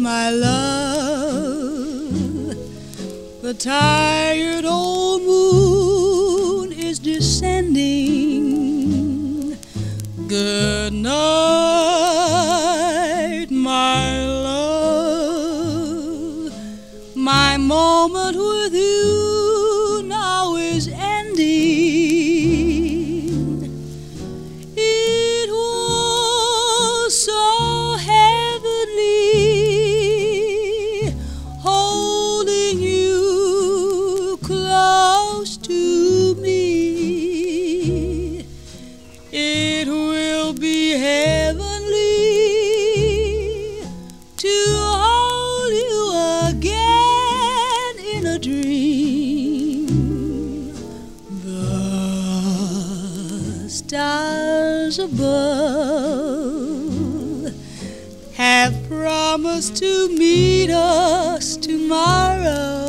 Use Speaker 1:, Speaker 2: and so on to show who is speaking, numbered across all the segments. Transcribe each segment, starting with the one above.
Speaker 1: my love. The tired old moon is descending. Good night, my love. My moment with you now is ending. It was so heavenly holding you close to me. It will be heavenly to hold you again in a dream. The stars above have promised to meet us tomorrow.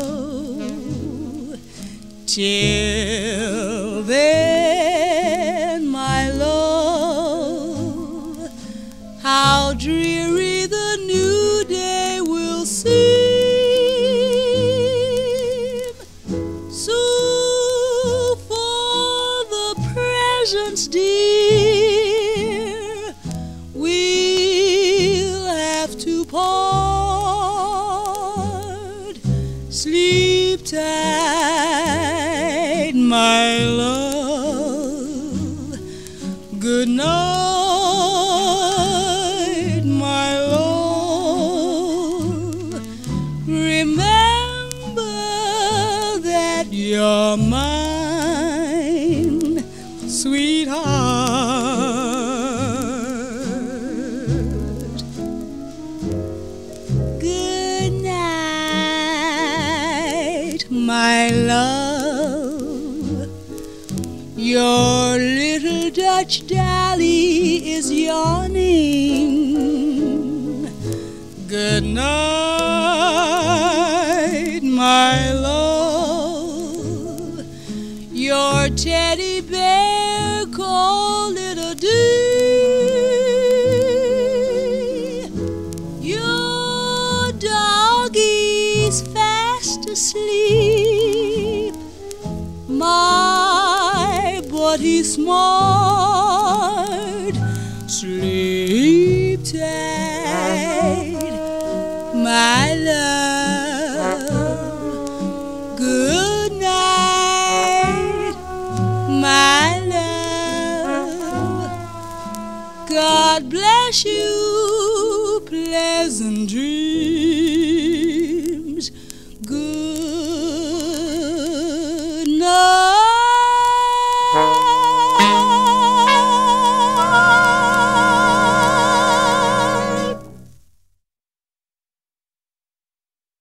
Speaker 1: Till then, my love, how dreary the new day will seem. So for the presence, dear, we'll have to part. Sleep tight, my love. Good night, my love. Remember that you're mine, sweetheart. Good night, my love. Your little Dutch dolly is yawning. Good night, my love. Your teddy bear called it a day. Your doggy's fast asleep. My, but he's smart. Sleep tight, my love. Good night, my love. God bless you, pleasant dreams.